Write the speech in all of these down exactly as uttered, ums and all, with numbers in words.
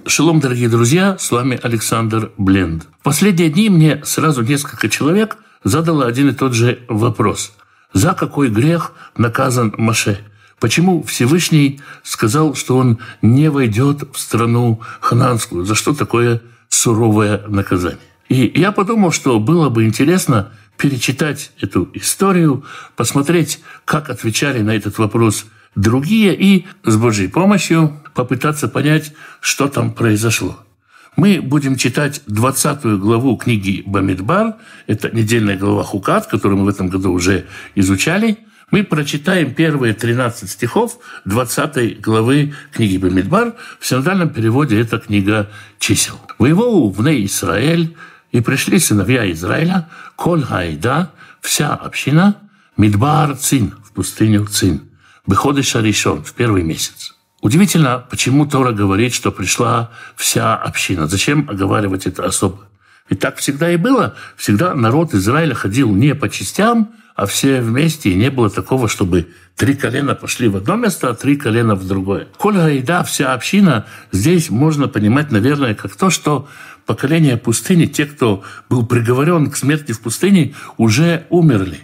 Шалом, дорогие друзья, с вами Александр Бленд. В последние дни мне сразу несколько человек задало один и тот же вопрос. За какой грех наказан Моше? Почему Всевышний сказал, что он не войдет в страну ханаанскую? За что такое суровое наказание? И я подумал, что было бы интересно перечитать эту историю, посмотреть, как отвечали на этот вопрос другие, и с Божьей помощью попытаться понять, что там произошло. Мы будем читать двадцатую главу книги Бамидбар. Это недельная глава Хукат, которую мы в этом году уже изучали. Мы прочитаем первые тринадцать стихов двадцатой главы книги Бамидбар. В синодальном переводе это книга чисел. «Воевал вне Исраэль, и пришли сыновья Израиля, коль хаида, вся община, Мидбар Цин, в пустыню Цин, беходиш аришон, в первый месяц». Удивительно, почему Тора говорит, что пришла вся община. Зачем оговаривать это особо? Ведь так всегда и было. Всегда народ Израиля ходил не по частям, а все вместе, и не было такого, чтобы три колена пошли в одно место, а три колена в другое. Коль гаида, вся община, здесь можно понимать, наверное, как то, что поколение пустыни, те, кто был приговорен к смерти в пустыне, уже умерли.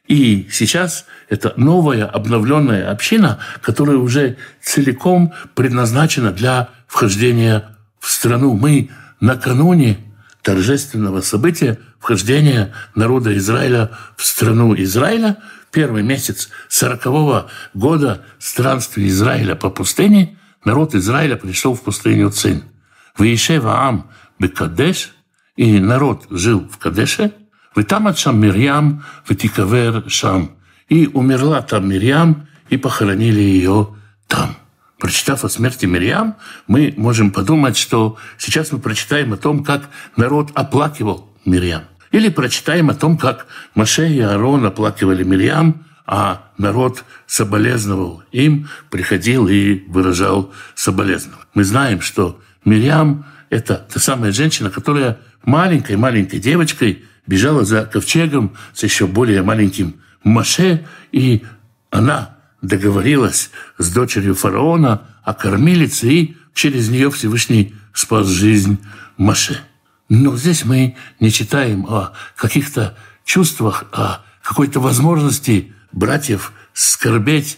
И сейчас это новая обновленная община, которая уже целиком предназначена для вхождения в страну. Мы накануне торжественного события вхождения народа Израиля в страну Израиля, первый месяц сорокового года странствия Израиля по пустыне, народ Израиля пришел в пустыню Цин. «Ваишев аам бекадеш», и народ жил в Кадеше, «Витамат шам Мирьям, витикавер шам». И умерла там Мирьям, и похоронили ее там. Прочитав о смерти Мирьям, мы можем подумать, что сейчас мы прочитаем о том, как народ оплакивал Мирьям. Или прочитаем о том, как Моше и Аарон оплакивали Мирьям, а народ соболезновал им, приходил и выражал соболезнования. Мы знаем, что Мирьям – это та самая женщина, которая маленькой-маленькой девочкой бежала за ковчегом с еще более маленьким Моше, и она договорилась с дочерью фараона о кормилице, и через нее Всевышний спас жизнь Моше. Но здесь мы не читаем о каких-то чувствах, о какой-то возможности братьев скорбеть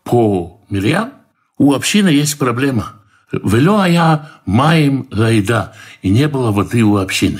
по Мирьям. У общины есть проблема. «Вело ая маим лаида», и не было воды у общины.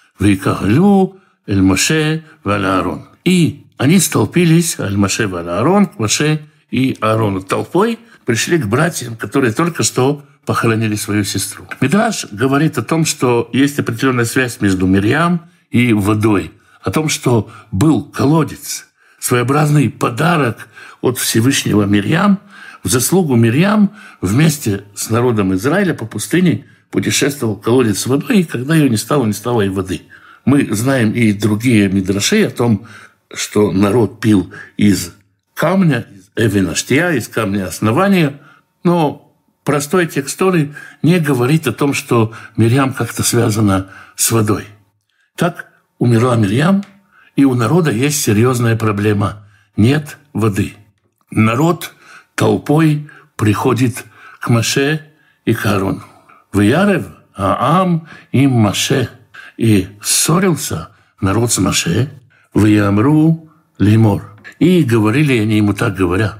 «Вейкахлю эль Моше валь Аарон». И они столпились, аль Моше валь Аарон, к Моше и Аарону. Толпой пришли к братьям, которые только что похоронили свою сестру. Мидраш говорит о том, что есть определенная связь между Мирьям и водой, о том, что был колодец, своеобразный подарок от Всевышнего Мирьям. В заслугу Мирьям вместе с народом Израиля по пустыне путешествовал колодец с водой, и когда ее не стало, не стало и воды. Мы знаем и другие мидраши о том, что народ пил из камня, из эвенаштия, из камня основания, но простой текст Торы не говорит о том, что Мирьям как-то связана с водой. Так умерла Мирьям, и у народа есть серьезная проблема. Нет воды. Народ толпой приходит к Моше и к Аарону. «Ваярев аам им Моше». И ссорился народ с Моше. «Ваямру лимор». И говорили они ему так говоря: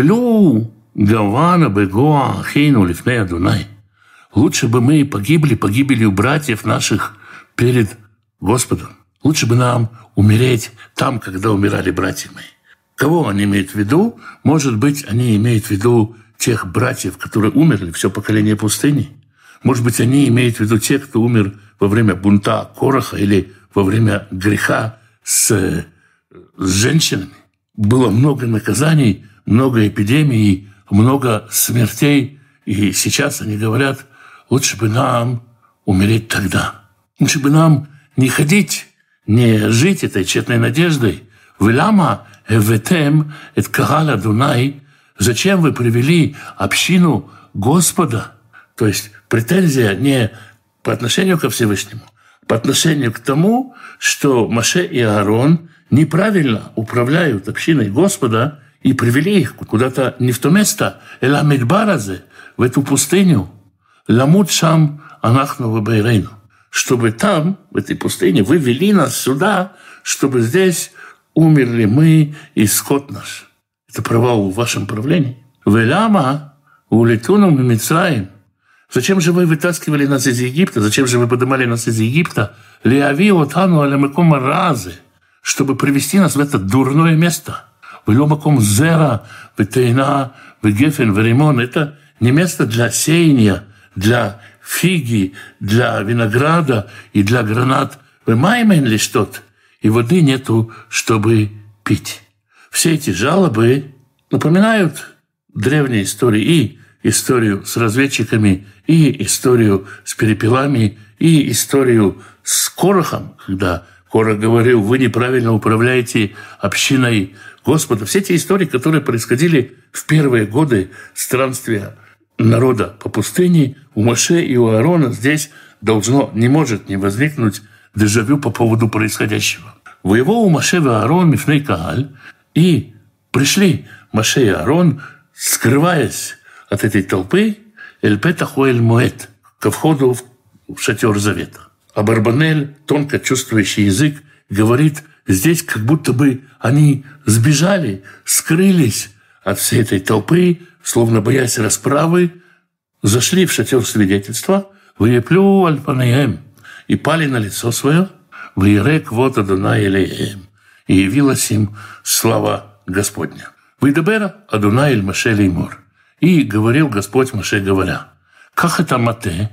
«Влю гавана бегоа хейну лифней Адунай». Лучше бы мы погибли погибелью братьев наших перед Господом. Лучше бы нам умереть там, когда умирали братья мои. Кого они имеют в виду? Может быть, они имеют в виду тех братьев, которые умерли, все поколение пустыни. Может быть, они имеют в виду тех, кто умер во время бунта Кораха или во время греха с, с женщинами. Было много наказаний, много эпидемий, много смертей. И сейчас они говорят: лучше бы нам умереть тогда. Лучше бы нам не ходить, не жить этой тщетной надеждой. «Велама эветем эт кагаль Адунай». Зачем вы привели общину Господа? То есть претензия не по отношению ко Всевышнему, а по отношению к тому, что Моше и Аарон неправильно управляют общиной Господа и привели их куда-то не в то место, эла мидбаразе, в эту пустыню. Ламут шам анахну вебейрейну, чтобы там, в этой пустыне, вы вели нас сюда, чтобы здесь умерли мы и скот наш. Это провал в вашем правлении. Велама улетуну мимицраим. Зачем же вы вытаскивали нас из Египта? Зачем же вы поднимали нас из Египта? Лиави отану алямекома разы, чтобы привести нас в это дурное место. Веломаком зера, ветейна, вегефен, веримон. Это не место для сеяния, для фиги, для винограда и для гранат. Вымаймен ли что-то? И воды нету, чтобы пить. Все эти жалобы напоминают древние истории, и историю с разведчиками, и историю с перепелами, и историю с Корохом, когда Корох говорил: вы неправильно управляете общиной Господа. Все эти истории, которые происходили в первые годы странствия народа по пустыне, у Моше и у Аарона здесь должно, не может не возникнуть дежавю по поводу происходящего. Воевал у Моше и Аарон мифней Кааль, и пришли Моше и Аарон, скрываясь от этой толпы, эль петаху эль моэд, ко входу в шатер завета. А Барбанель, тонко чувствующий язык, говорит, здесь как будто бы они сбежали, скрылись от всей этой толпы, словно боясь расправы, зашли в шатер свидетельства, выеплю альпанеем, и пали на лицо свое, выерек вот Адонай элеем, и явилась им слава Господня. Выдабера Адонай эль Моше леймор. И говорил Господь Моше, говоря: «Как это мате,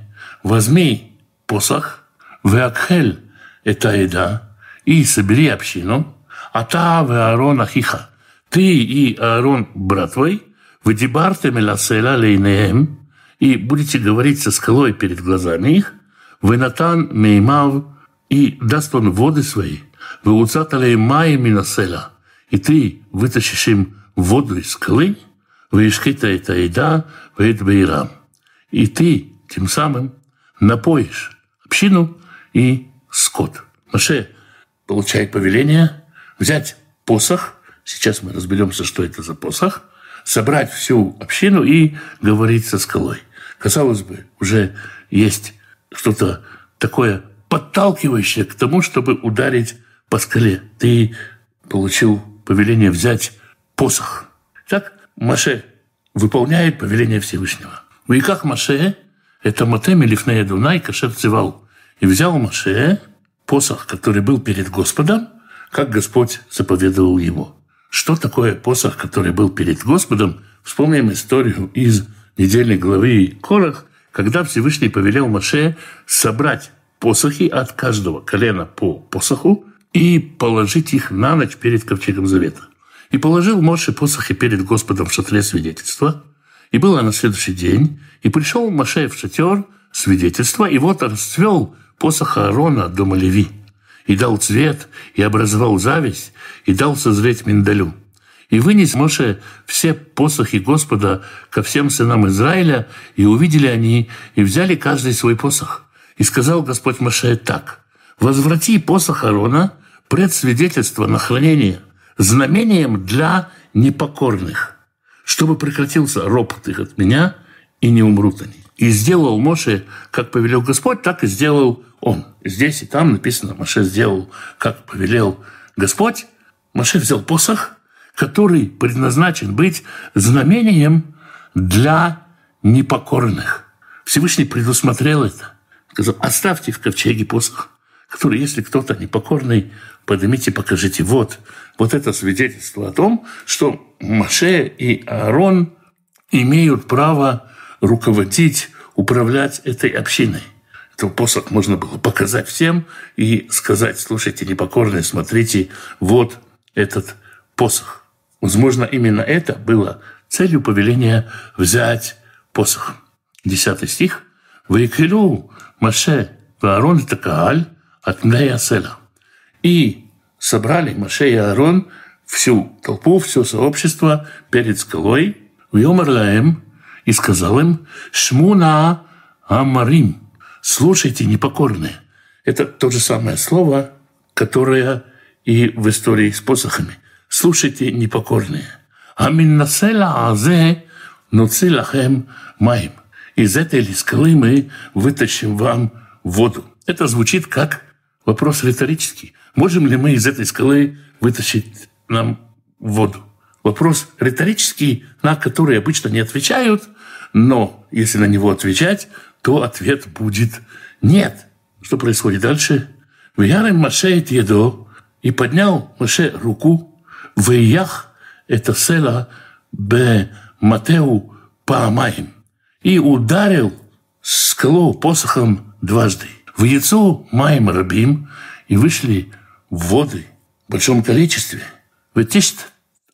возьми посох, веакхель это еда, и собери общину, а та ве Аарон ахиха, ты и Аарон, брат твой, выдибарте меласела лейнеем, и будете говорить со скалой перед глазами их, венатан меймав, и даст он воды свои, веуцаталей май минасела, и ты вытащишь им воду из скалы, веишхита это еда, веет бейрам, и ты тем самым напоишь общину и скот». Моше получает повеление взять посох, сейчас мы разберемся, что это за посох, собрать всю общину и говорить со скалой. Казалось бы, уже есть что-то такое подталкивающее к тому, чтобы ударить по скале. Ты получил повеление взять посох. Так Моше выполняет повеление Всевышнего. И как Моше, это Матем Лифней Адонай Кашер Цивал, и взял Моше посох, который был перед Господом, как Господь заповедовал ему. Что такое посох, который был перед Господом? Вспомним историю из недельной главы Корах, когда Всевышний повелел Моше собрать посохи от каждого колена по посоху и положить их на ночь перед ковчегом завета. И положил Моше посохи перед Господом в шатре свидетельства. И было на следующий день, и пришел Моше в шатер свидетельства, и вот расцвел посох Аарона от дома Леви, и дал цвет, и образовал зависть, и дал созреть миндалю. И вынес Моше все посохи Господа ко всем сынам Израиля, и увидели они, и взяли каждый свой посох. И сказал Господь Моше так: «Возврати посох Аарона пред свидетельство на хранение, знамением для непокорных, чтобы прекратился ропот их от меня, и не умрут они». И сделал Моше, как повелел Господь, так и сделал он. Здесь и там написано, Моше сделал, как повелел Господь. Моше взял посох, который предназначен быть знамением для непокорных. Всевышний предусмотрел это. Сказал: оставьте в ковчеге посох, который, если кто-то непокорный, поднимите, покажите. Вот, вот это свидетельство о том, что Моше и Аарон имеют право руководить, управлять этой общиной. Этот посох можно было показать всем и сказать: слушайте, непокорные, смотрите, вот этот посох. Возможно, именно это было целью повеления взять посох. Десятый стих. «Ваикелю Моше ваарон это Кааль от Мнея Села». И собрали Моше и Аарон всю толпу, все сообщество перед скалой, «Вьомар лаэм», и сказал им: «Шмуна амарим», слушайте, непокорные. Это то же самое слово, которое и в истории с посохами. Слушайте, непокорные. «Амин насела азе нуци лахем маим». из этой ли скалы мы вытащим вам воду. Это звучит как вопрос риторический. Можем ли мы из этой скалы вытащить нам воду? Вопрос риторический, на который обычно не отвечают, но если на него отвечать, то ответ будет «нет». Что происходит дальше? «Веярем Моше эт едо», и поднял Моше руку, «Веях» – это села бе Матеу паамаим, и ударил скалу посохом дважды. В яйцо маем рабим, и вышли воды в большом количестве. Ветишт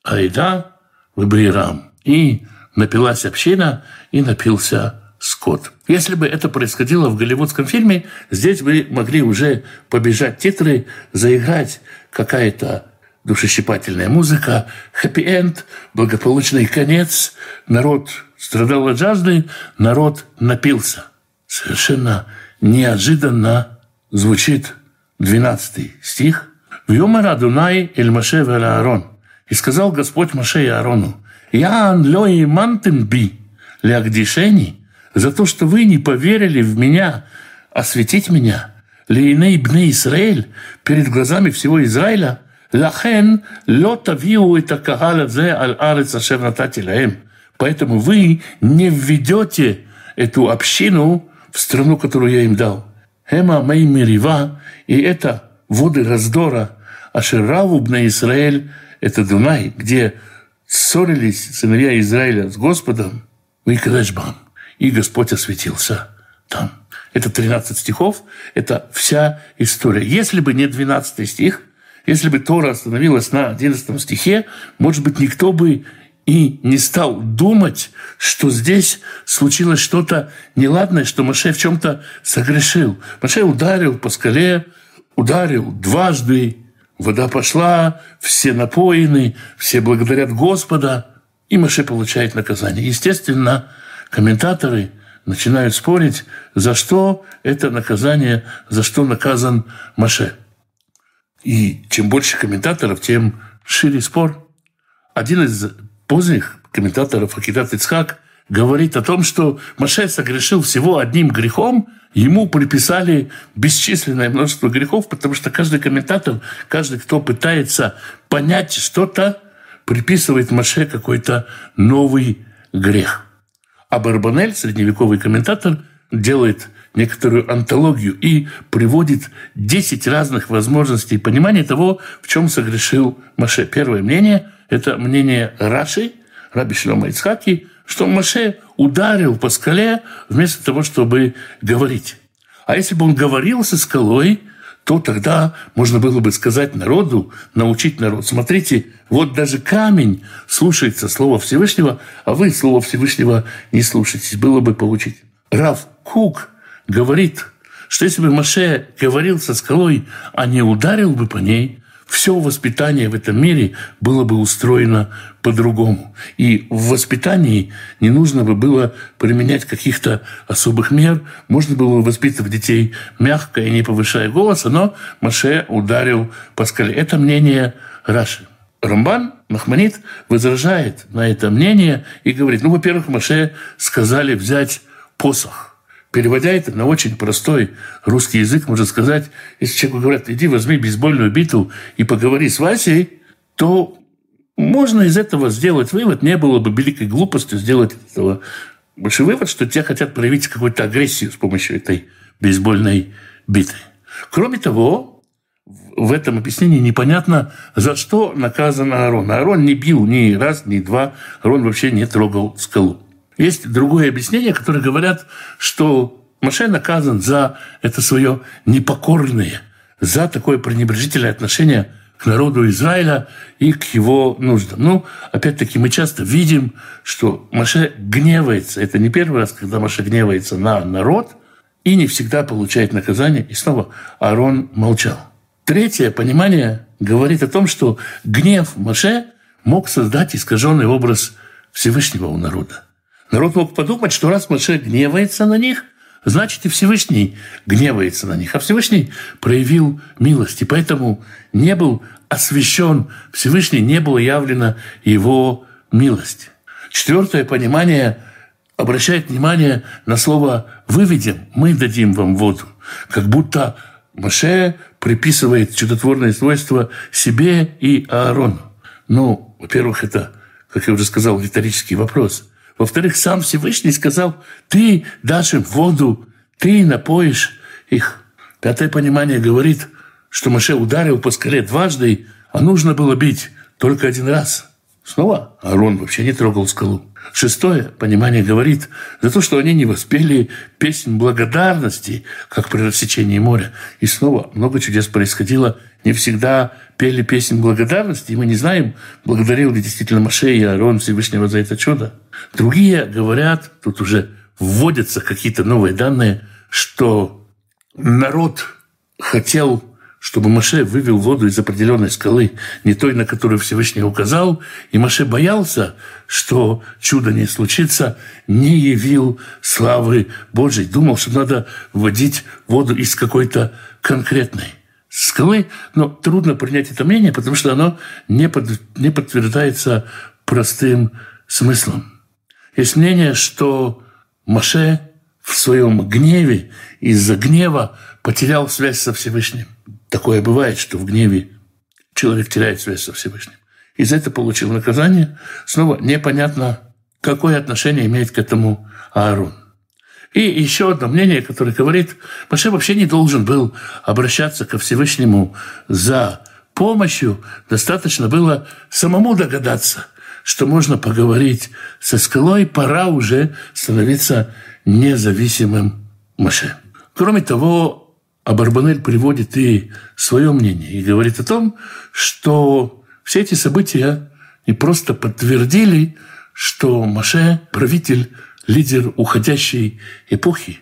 айда в Бейрам, и напилась община, и напился скот. Если бы это происходило в голливудском фильме, здесь бы могли уже побежать титры, заиграть какая-то душещипательная музыка, хэппи-энд, благополучный конец, народ страдал от жажды, народ напился. Совершенно неожиданно звучит двенадцатый стих. «Вьомар Адунай эль Моше вель Аарон». И сказал Господь Моше и Аарону: «Яан ло имантем би лягдишени, за то, что вы не поверили в меня, осветить меня, лейней бней Исраэль, перед глазами всего Израиля, лахен ло тавиу эта кагаля зе аль арец ашер натати лаэм». Поэтому вы не введете эту общину в страну, которую я им дал. Хема мей мирива, и это воды раздора, ашераву бней Исраэль, это Дунай, где ссорились сыновья Израиля с Господом, выкрэшбам, и Господь осветился там. Это тринадцать стихов, это вся история. Если бы не двенадцатый стих, если бы Тора остановилась на одиннадцатом стихе, может быть, никто бы и не стал думать, что здесь случилось что-то неладное, что Моше в чем-то согрешил. Моше ударил по скале, ударил дважды, вода пошла, все напоены, все благодарят Господа, и Моше получает наказание. Естественно, комментаторы начинают спорить, за что это наказание, за что наказан Моше. И чем больше комментаторов, тем шире спор. Один из поздних комментаторов, Акидат Ицхак, говорит о том, что Моше согрешил всего одним грехом, ему приписали бесчисленное множество грехов, потому что каждый комментатор, каждый, кто пытается понять что-то, приписывает Моше какой-то новый грех. А Барбанель, средневековый комментатор, делает некоторую антологию и приводит десять разных возможностей понимания того, в чем согрешил Моше. Первое мнение – это мнение Раши, Раби Шломо Ицхаки, что Моше ударил по скале вместо того, чтобы говорить. А если бы он говорил со скалой, то тогда можно было бы сказать народу, научить народ. Смотрите, вот даже камень слушается слова Всевышнего, а вы слова Всевышнего не слушаетесь. Было бы получить. Рав Кук говорит, что если бы Моше говорил со скалой, а не ударил бы по ней, все воспитание в этом мире было бы устроено по-другому. И в воспитании не нужно бы было применять каких-то особых мер. Можно было воспитывать детей мягко и не повышая голоса, но Моше ударил по скале. Это мнение Раши. Рамбан, Нахманит, возражает на это мнение и говорит, ну, во-первых, Моше сказали взять посох. Переводя это на очень простой русский язык, можно сказать, если человеку говорят, иди возьми бейсбольную биту и поговори с Васей, то можно из этого сделать вывод, не было бы великой глупостью сделать из этого большой вывод, что тебя хотят проявить какую-то агрессию с помощью этой бейсбольной биты. Кроме того, в этом объяснении непонятно, за что наказан Аарон. Аарон не бил ни раз, ни два, Аарон вообще не трогал скалу. Есть другое объяснение, которое говорят, что Моше наказан за это свое непокорное, за такое пренебрежительное отношение к народу Израиля и к его нуждам. Ну, опять-таки, мы часто видим, что Моше гневается. Это не первый раз, когда Моше гневается на народ и не всегда получает наказание. И снова Аарон молчал. Третье понимание говорит о том, что гнев Моше мог создать искаженный образ Всевышнего у народа. Народ мог подумать, что раз Моше гневается на них, значит и Всевышний гневается на них. А Всевышний проявил милость, и поэтому не был освящен Всевышний, не была явлена его милость. Четвертое понимание обращает внимание на слово «выведем», «мы дадим вам воду». Как будто Моше приписывает чудотворные свойства себе и Аарону. Ну, во-первых, это, как я уже сказал, риторический вопрос. Во-вторых, сам Всевышний сказал: «Ты дашь им воду, ты напоишь их». Пятое понимание говорит, что Моше ударил по скале дважды, а нужно было бить только один раз. Снова Аарон вообще не трогал скалу. Шестое понимание говорит за то, что они не воспели песнь благодарности, как при рассечении моря. И снова много чудес происходило. Не всегда пели песнь благодарности, и мы не знаем, благодарил ли действительно Моше и Аарон Всевышнего за это чудо. Другие говорят, тут уже вводятся какие-то новые данные, что народ хотел, чтобы Моше вывел воду из определенной скалы, не той, на которую Всевышний указал, и Моше боялся, что чудо не случится, не явил славы Божией. Думал, что надо вводить воду из какой-то конкретной скалы, но трудно принять это мнение, потому что оно не, под, не подтверждается простым смыслом. Есть мнение, что Моше в своем гневе, из-за гнева потерял связь со Всевышним. Такое бывает, что в гневе человек теряет связь со Всевышним. И за это получил наказание. Снова непонятно, какое отношение имеет к этому Аарон. И еще одно мнение, которое говорит, Моше вообще не должен был обращаться ко Всевышнему за помощью. Достаточно было самому догадаться, что можно поговорить со скалой, пора уже становиться независимым Моше. Кроме того, Абарбанель приводит и свое мнение и говорит о том, что все эти события не просто подтвердили, что Моше – правитель, лидер уходящей эпохи,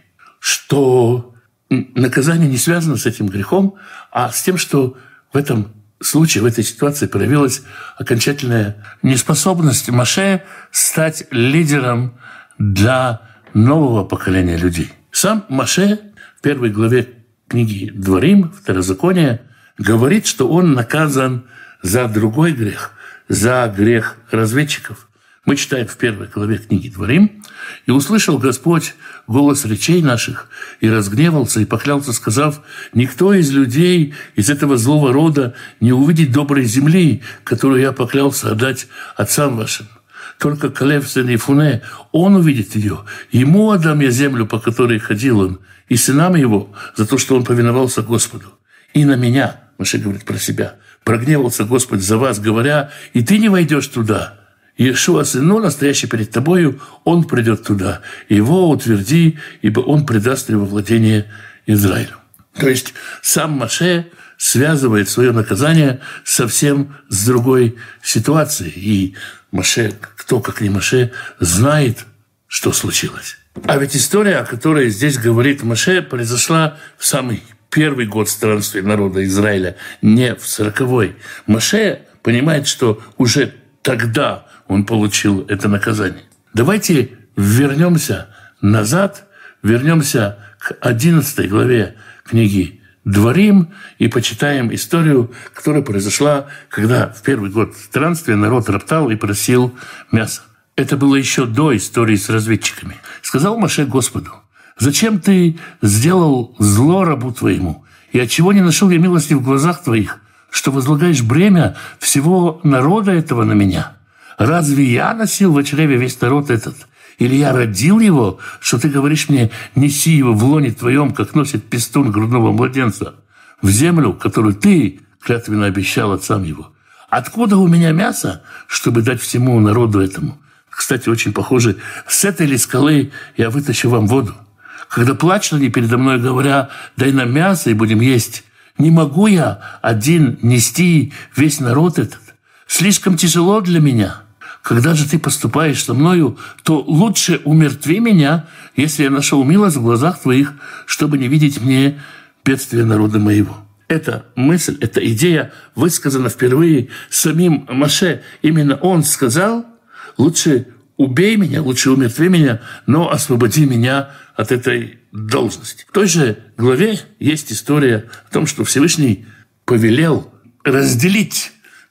что наказание не связано с этим грехом, а с тем, что в этом случае, в этой ситуации проявилась окончательная неспособность Моше стать лидером для нового поколения людей. Сам Моше в первой главе книги «Дворим», Второзаконие, говорит, что он наказан за другой грех, за грех разведчиков. Мы читаем в первой главе книги «Дворим», «И услышал Господь голос речей наших, и разгневался, и поклялся, сказав: никто из людей из этого злого рода не увидит доброй земли, которую я поклялся отдать отцам вашим. Только Калев сын Ефуне, он увидит ее. Ему отдам я землю, по которой ходил он, и сынам его, за то, что он повиновался Господу. И на меня, Моше говорит про себя, прогневался Господь за вас, говоря: и ты не войдешь туда. Иешуа, сыну, настоящий перед тобою, он придет туда. Его утверди, ибо он предаст его владение Израилю». То есть сам Моше связывает свое наказание совсем с другой ситуацией. И Моше, кто как не Моше, знает, что случилось. А ведь история, о которой здесь говорит Моше, произошла в самый первый год странствия народа Израиля, не в сороковой. Моше понимает, что уже тогда он получил это наказание. Давайте вернемся назад, вернемся к одиннадцатой главе книги «Дворим» и почитаем историю, которая произошла, когда в первый год странствия народ роптал и просил мяса. Это было еще до истории с разведчиками. Сказал Моше Господу: «Зачем ты сделал зло рабу твоему? И отчего не нашел я милости в глазах твоих, что возлагаешь бремя всего народа этого на меня? Разве я носил в чреве весь народ этот? Или я родил его, что ты говоришь мне: неси его в лоне твоем, как носит пестун грудного младенца, в землю, которую ты клятвенно обещал отцам его? Откуда у меня мясо, чтобы дать всему народу этому? Кстати, очень похоже, с этой ли скалы я вытащу вам воду? Когда плачут они передо мной, говоря: дай нам мясо и будем есть, не могу я один нести весь народ этот. Слишком тяжело для меня. Когда же ты поступаешь со мною, то лучше умертви меня, если я нашел милость в глазах твоих, чтобы не видеть мне бедствия народа моего». Эта мысль, эта идея высказана впервые самим Моше. Именно он сказал: лучше убей меня, лучше умертви меня, но освободи меня от этой должности. В той же главе есть история о том, что Всевышний повелел разделить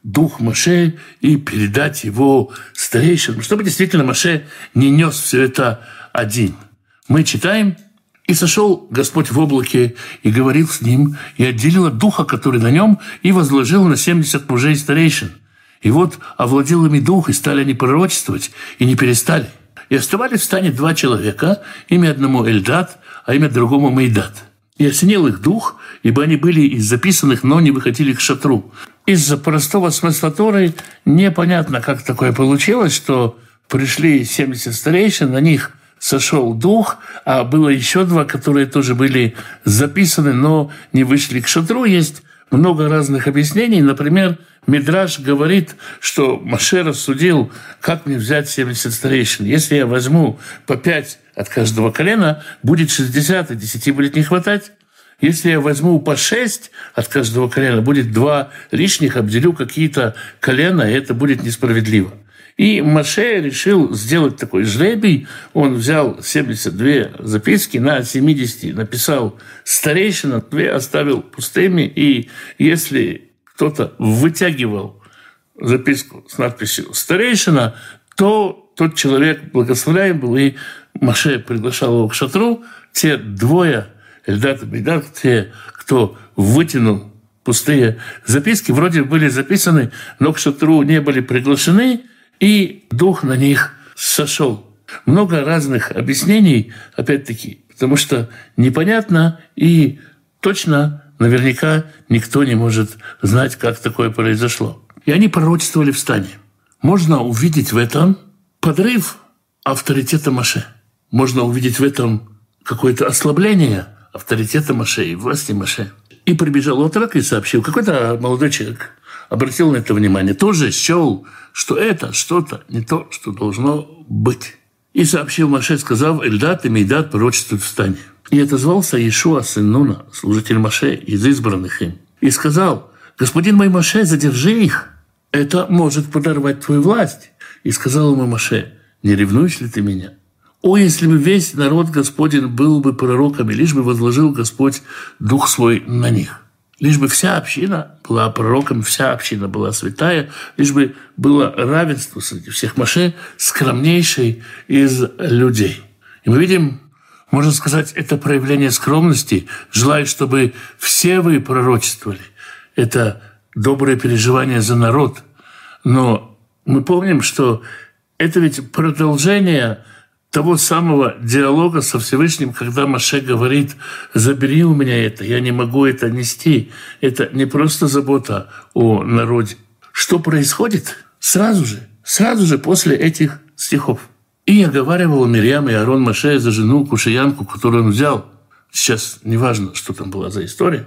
дух Моше и передать его старейшинам, чтобы действительно Моше не нес все это один. Мы читаем: «И сошел Господь в облаке, и говорил с ним, и отделил от духа, который на нем, и возложил на семьдесят мужей старейшин. И вот овладел ими дух, и стали они пророчествовать, и не перестали. И оставались в стане два человека, имя одному Эльдад, а имя другому Мейдат. И осенил их дух, ибо они были из записанных, но не выходили к шатру». Из-за простого смысла Торы непонятно, как такое получилось, что пришли семьдесят старейшин, на них сошел дух, а было еще два, которые тоже были записаны, но не вышли к шатру. Есть много разных объяснений. Например, Мидраш говорит, что Моше рассудил, как мне взять семьдесят старейшин. Если я возьму по пять от каждого колена, будет шестьдесят, и десяти будет не хватать. Если я возьму по шесть от каждого колена, будет два лишних, обделю какие-то колена, и это будет несправедливо. И Моше решил сделать такой жребий. Он взял семьдесят две записки, на семидесяти написал старейшина, две оставил пустыми. И если кто-то вытягивал записку с надписью «старейшина», то тот человек благословляем был, и Моше приглашал его к шатру. Те двое, Эльдад и Мейдат, те, кто вытянул пустые записки, вроде были записаны, но к шатру не были приглашены, и дух на них сошел. Много разных объяснений, опять-таки, потому что непонятно и точно, наверняка, никто не может знать, как такое произошло. И они пророчествовали в стане. Можно увидеть в этом подрыв авторитета Моше. Можно увидеть в этом какое-то ослабление авторитета Моше и власти Моше. И прибежал отрок и сообщил. Какой-то молодой человек обратил на это внимание. Тоже счел, что это что-то не то, что должно быть. И сообщил Моше, сказав: «Эльдад и Мейдат пророчествуют в стане». И отозвался Иешуа, сын Нуна, служитель Моше, из избранных им. И сказал: «Господин мой Моше, задержи их. Это может подорвать твою власть». И сказал ему Моше: «Не ревнуешь ли ты меня? О, если бы весь народ Господень был бы пророками, лишь бы возложил Господь Дух Свой на них. Лишь бы вся община была пророком, вся община была святая, лишь бы было равенство среди всех. Моше скромнейший из людей». И мы видим, можно сказать, это проявление скромности, желая, чтобы все вы пророчествовали. Это доброе переживание за народ. Но мы помним, что это ведь продолжение того самого диалога со Всевышним, когда Моше говорит: «Забери у меня это, я не могу это нести». Это не просто забота о народе. Что происходит сразу же, сразу же после этих стихов? «И оговаривал Мирьям и Аарон Моше за жену кушаянку, которую он взял». Сейчас неважно, что там была за история.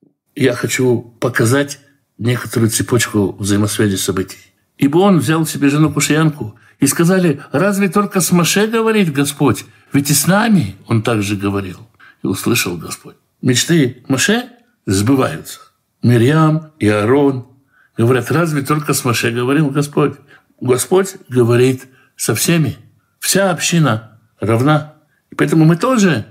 Я хочу показать некоторую цепочку взаимосвязи событий. «Ибо он взял себе жену кушаянку». И сказали: «Разве только с Моше говорит Господь? Ведь и с нами он также говорил». И услышал Господь. Мечты Моше сбываются. Мирьям и Аарон говорят: «Разве только с Моше говорил Господь?» Господь говорит со всеми. Вся община равна. И поэтому мы тоже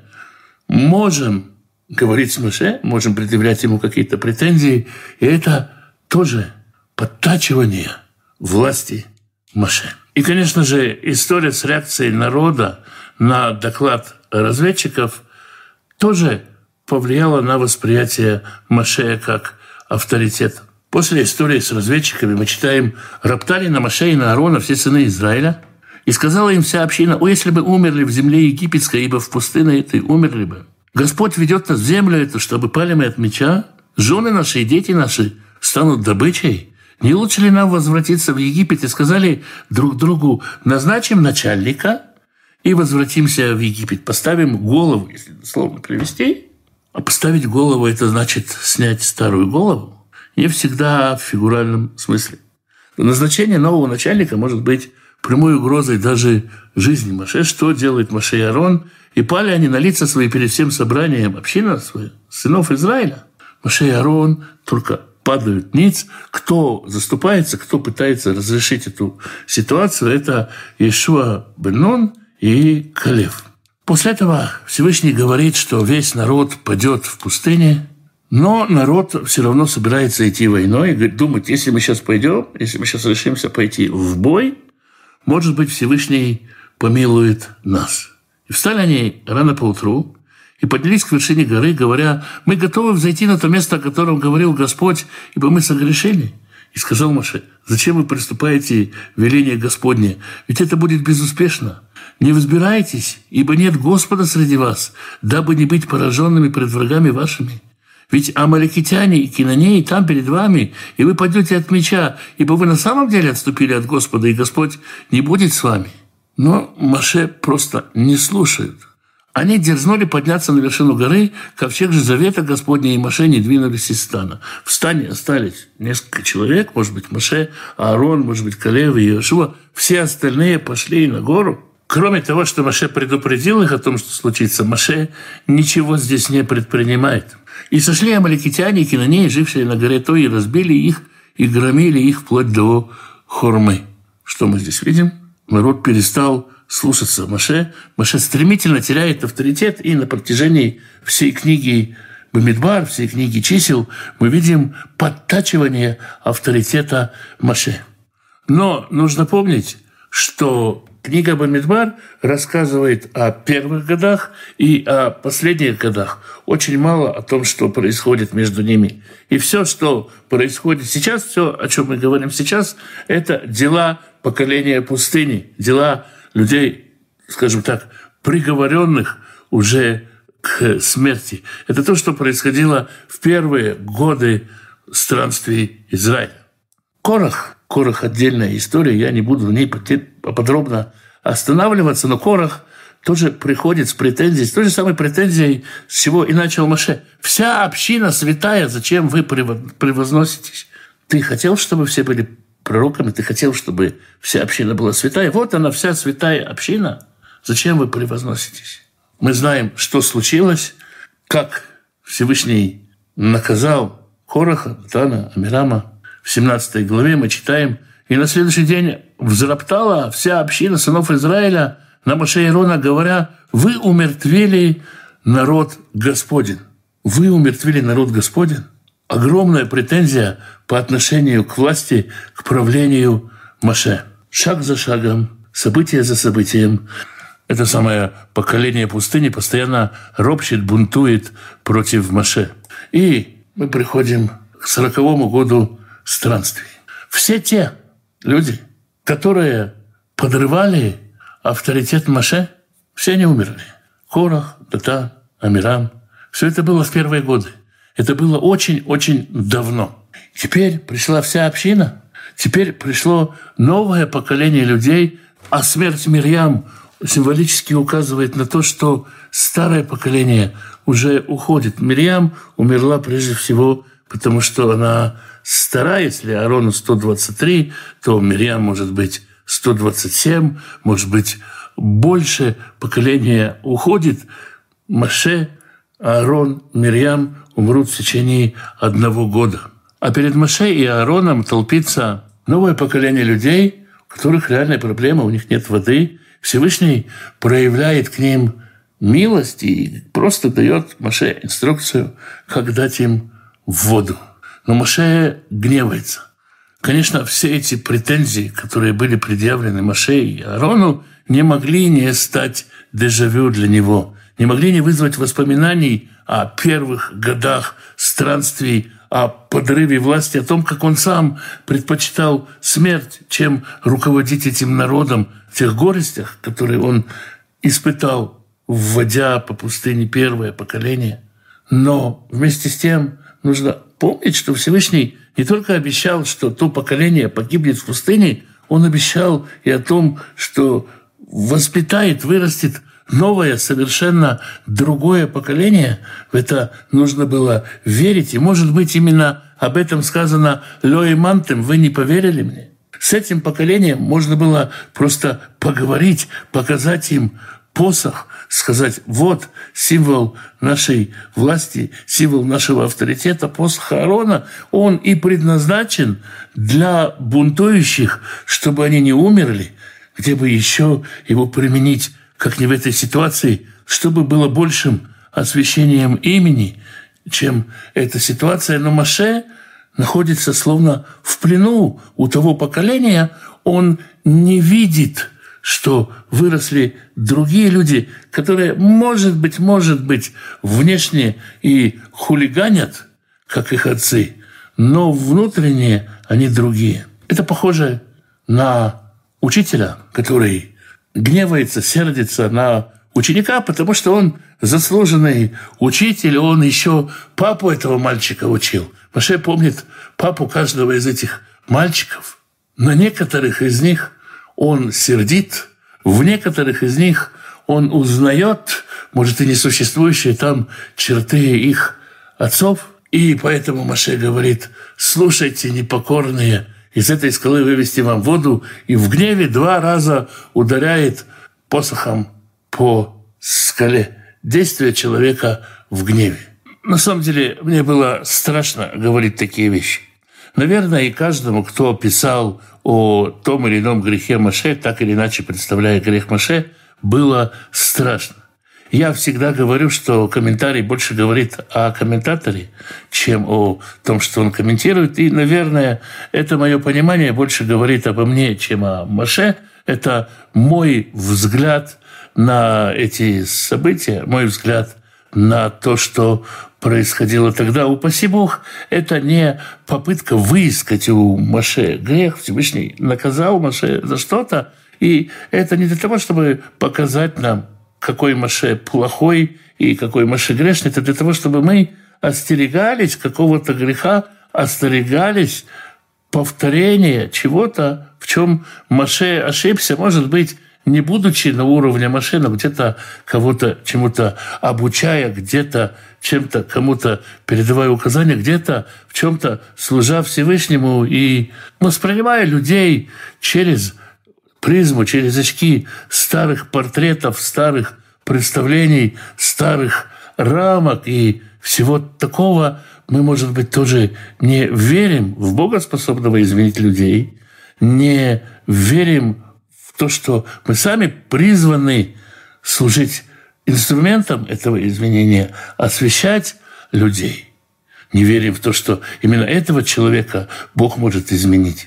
можем говорить с Моше, можем предъявлять ему какие-то претензии. И это тоже подтачивание власти Моше. И, конечно же, история с реакцией народа на доклад разведчиков тоже повлияла на восприятие Моше как авторитета. После истории с разведчиками мы читаем: «Роптали на Моше и на Аарона все сыны Израиля, и сказала им вся община: о, если бы умерли в земле египетской, ибо в пустыне этой умерли бы. Господь ведет нас в землю эту, чтобы пали мы от меча, жены наши и дети наши станут добычей. Не лучше ли нам возвратиться в Египет?» И сказали друг другу: «Назначим начальника и возвратимся в Египет. Поставим голову», если дословно привести. А поставить голову – это значит снять старую голову. Не всегда в фигуральном смысле. Назначение нового начальника может быть прямой угрозой даже жизни Моше. Что делает Моше и Аарон? И пали они на лица свои перед всем собранием, община своих, сынов Израиля. Моше и Аарон только падают ниц. Кто заступается, кто пытается разрешить эту ситуацию, это Иешуа бен Нун и Калев. После этого Всевышний говорит, что весь народ падет в пустыне, Но народ все равно собирается идти войной и говорит, думать, если мы сейчас пойдем, если мы сейчас решимся пойти в бой, может быть, Всевышний помилует нас. И встали они рано поутру и поднялись к вершине горы, говоря, мы готовы взойти на то место, о котором говорил Господь, ибо мы согрешили. И сказал Моше, зачем вы приступаете в веление Господне? Ведь это будет безуспешно. Не взбирайтесь, ибо нет Господа среди вас, дабы не быть пораженными пред врагами вашими. Ведь амаликитяне и кинанеи там перед вами, и вы падете от меча, ибо вы на самом деле отступили от Господа, и Господь не будет с вами. Но Моше просто не слушают. Они дерзнули подняться на вершину горы, ковчег же завета Господня и Моше не двинулись из стана. В стане остались несколько человек, может быть, Моше, Аарон, может быть, Калев и Иошуа. Все остальные пошли на гору. Кроме того, что Моше предупредил их о том, что случится, Моше ничего здесь не предпринимает. И сошли амаликитяне и кинанеи, жившие на горе Той, и разбили их, и громили их вплоть до Хормы. Что мы здесь видим? Народ перестал слушаться Моше. Моше стремительно теряет авторитет, и на протяжении всей книги Бамидбар, всей книги чисел, мы видим подтачивание авторитета Моше. Но нужно помнить, что книга Бамидбар рассказывает о первых годах и о последних годах. Очень мало о том, что происходит между ними. И все, что происходит сейчас, все, о чем мы говорим сейчас, это дела поколения пустыни, дела людей, скажем так, приговоренных уже к смерти. Это то, что происходило в первые годы странствий Израиля. Корах, Корах отдельная история, я не буду в ней подробно останавливаться, но Корах тоже приходит с претензией, с той же самой претензией, с чего и начал Моше. Вся община святая, зачем вы превозноситесь? Ты хотел, чтобы все были пророками, ты хотел, чтобы вся община была святая. Вот она, вся святая община. Зачем вы превозноситесь? Мы знаем, что случилось, как Всевышний наказал Кораха, Датана, Амирама. В семнадцатой главе мы читаем, и на следующий день взроптала вся община сынов Израиля на Моше и Аарона, говоря, вы умертвили народ Господень. Вы умертвили народ Господень. Огромная претензия по отношению к власти, к правлению Моше. Шаг за шагом, событие за событием. Это самое поколение пустыни постоянно ропщет, бунтует против Моше. И мы приходим к сороковому году странствий. Все те люди, которые подрывали авторитет Моше, все они умерли. Корах, Датан, Амирам. Все это было в первые годы. Это было очень-очень давно. Теперь пришла вся община. Теперь пришло новое поколение людей, а смерть Мирьям символически указывает на то, что старое поколение уже уходит. Мирьям умерла прежде всего, потому что она стара. Если Аарону сто двадцать три, то Мирьям может быть сто двадцать семь, может быть больше. Поколение уходит. Моше, Аарон, Мирьям умрут в течение одного года. А перед Моше и Аароном толпится новое поколение людей, у которых реальная проблема, у них нет воды. Всевышний проявляет к ним милость и просто дает Моше инструкцию, как дать им воду. Но Моше гневается. Конечно, все эти претензии, которые были предъявлены Моше и Аарону, не могли не стать дежавю для него, не могли не вызвать воспоминаний о первых годах странствий, о подрыве власти, о том, как он сам предпочитал смерть, чем руководить этим народом, в тех горестях, которые он испытал, вводя по пустыне первое поколение. Но вместе с тем нужно помнить, что Всевышний не только обещал, что то поколение погибнет в пустыне, он обещал и о том, что воспитает, вырастет новое, совершенно другое поколение. В это нужно было верить. И, может быть, именно об этом сказано «Ло имантем», «Вы не поверили мне». С этим поколением можно было просто поговорить, показать им посох, сказать, вот символ нашей власти, символ нашего авторитета, посох Аарона, он и предназначен для бунтующих, чтобы они не умерли, где бы еще его применить, как не в этой ситуации, чтобы было большим освящением имени, чем эта ситуация. Но Моше находится словно в плену у того поколения. Он не видит, что выросли другие люди, которые, может быть, может быть, внешне и хулиганят, как их отцы, но внутренне они другие. Это похоже на учителя, который гневается, сердится на ученика, потому что он заслуженный учитель, он еще папу этого мальчика учил. Моше помнит папу каждого из этих мальчиков. На некоторых из них он сердит, в некоторых из них он узнает, может, и несуществующие там черты их отцов. И поэтому Моше говорит: «Слушайте, непокорные, из этой скалы вывести вам воду», и в гневе два раза ударяет посохом по скале. Действие человека в гневе. На самом деле, мне было страшно говорить такие вещи. Наверное, и каждому, кто писал о том или ином грехе Моше, так или иначе представляя грех Моше, было страшно. Я всегда говорю, что комментарий больше говорит о комментаторе, чем о том, что он комментирует. И, наверное, это мое понимание больше говорит обо мне, чем о Моше. Это мой взгляд на эти события, мой взгляд на то, что происходило тогда. Упаси Бог, это не попытка выискать у Моше грех. Всевышний наказал Моше за что-то. И это не для того, чтобы показать нам, какой Моше плохой и какой Моше грешный. Это для того, чтобы мы остерегались какого-то греха, остерегались повторения чего-то, в чем Моше ошибся, может быть, не будучи на уровне Моше, но где-то кого-то чему-то обучая, где-то чем-то кому-то передавая указания, где-то в чем-то служа Всевышнему и воспринимая людей через призму, через очки старых портретов, старых представлений, старых рамок и всего такого. Мы, может быть, тоже не верим в Бога, способного изменить людей, не верим в то, что мы сами призваны служить инструментом этого изменения, освещать людей. Не верим в то, что именно этого человека Бог может изменить.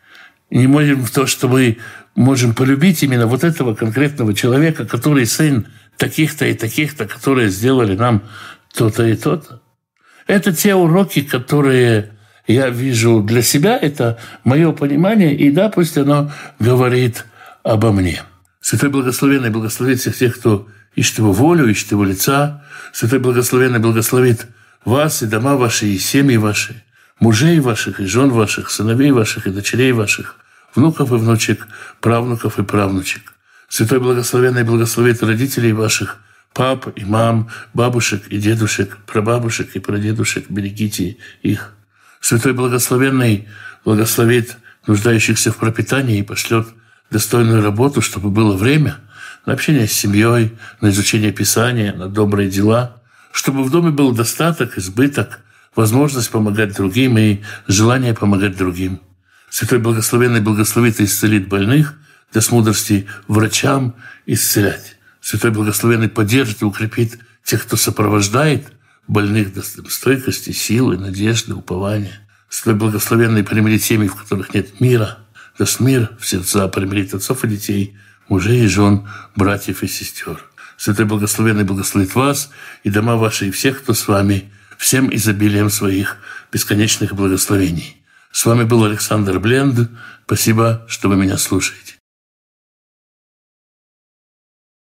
Не верим в то, что мы можем полюбить именно вот этого конкретного человека, который сын таких-то и таких-то, которые сделали нам то-то и то-то. Это те уроки, которые я вижу для себя, это мое понимание, и да, пусть оно говорит обо мне. Святой Благословенный благословит всех тех, кто ищет Его волю, ищет Его лица. Святой Благословенный благословит вас и дома ваши, и семьи ваши, мужей ваших, и жен ваших, сыновей ваших, и дочерей ваших, внуков и внучек, правнуков и правнучек. Святой Благословенный благословит родителей ваших, пап и мам, бабушек и дедушек, прабабушек и прадедушек, берегите их. Святой Благословенный благословит нуждающихся в пропитании и пошлет достойную работу, чтобы было время на общение с семьей, на изучение Писания, на добрые дела, чтобы в доме был достаток, избыток, возможность помогать другим и желание помогать другим. Святой Благословенный благословит и исцелит больных, даст мудрости врачам исцелять. Святой Благословенный поддержит и укрепит тех, кто сопровождает больных, даст им стойкости, силы, надежды, упования. Святой Благословенный примирит семьи, в которых нет мира, даст мир в сердца, примирит отцов и детей, мужей и жен, братьев и сестер. Святой Благословенный благословит вас и дома ваши, и всех, кто с вами, всем изобилием своих бесконечных благословений. С вами был Александр Бленд. Спасибо, что вы меня слушаете.